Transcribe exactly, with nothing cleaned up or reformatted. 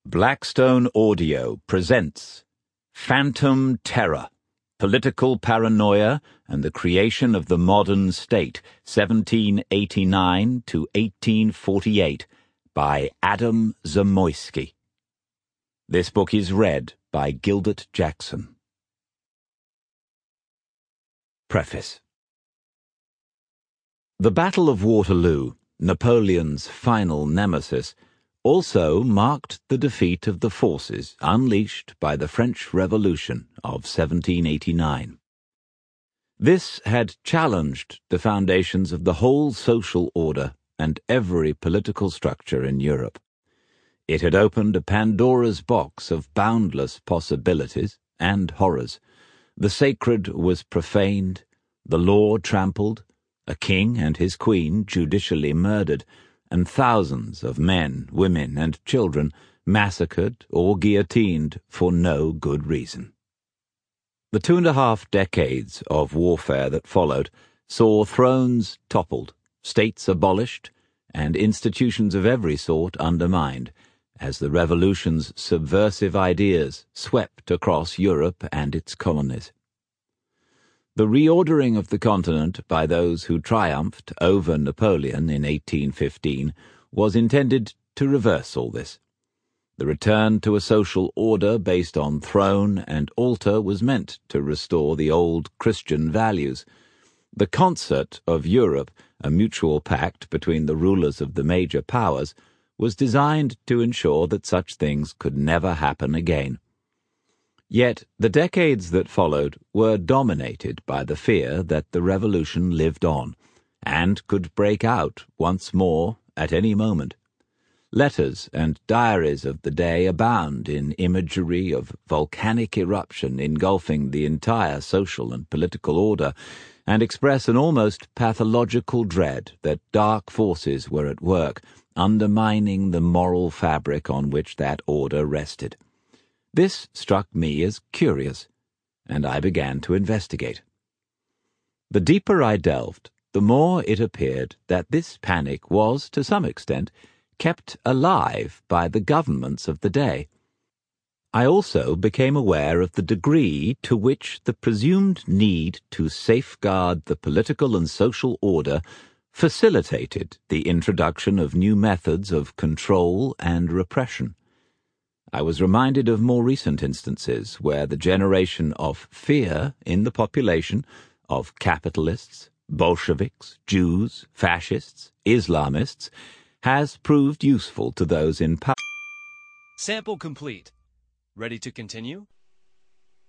Blackstone Audio presents Phantom Terror, Political Paranoia and the Creation of the Modern State, seventeen eighty-nine to eighteen forty-eight, by Adam Zamoyski. This book is read by Gilbert Jackson. Preface. The Battle of Waterloo, Napoleon's final nemesis, also marked the defeat of the forces unleashed by the French Revolution of seventeen eighty-nine. This had challenged the foundations of the whole social order and every political structure in Europe. It had opened a Pandora's box of boundless possibilities and horrors. The sacred was profaned, the law trampled, a king and his queen judicially murdered, and thousands of men, women, and children massacred or guillotined for no good reason. The two and a half decades of warfare that followed saw thrones toppled, states abolished, and institutions of every sort undermined, as the revolution's subversive ideas swept across Europe and its colonies. The reordering of the continent by those who triumphed over Napoleon in eighteen fifteen was intended to reverse all this. The return to a social order based on throne and altar was meant to restore the old Christian values. The concert of Europe, a mutual pact between the rulers of the major powers, was designed to ensure that such things could never happen again. Yet the decades that followed were dominated by the fear that the revolution lived on, and could break out once more at any moment. Letters and diaries of the day abound in imagery of volcanic eruption engulfing the entire social and political order, and express an almost pathological dread that dark forces were at work, undermining the moral fabric on which that order rested. This struck me as curious, and I began to investigate. The deeper I delved, the more it appeared that this panic was, to some extent, kept alive by the governments of the day. I also became aware of the degree to which the presumed need to safeguard the political and social order facilitated the introduction of new methods of control and repression. I was reminded of more recent instances where the generation of fear in the population of capitalists, Bolsheviks, Jews, fascists, Islamists has proved useful to those in power. Sample complete. Ready to continue?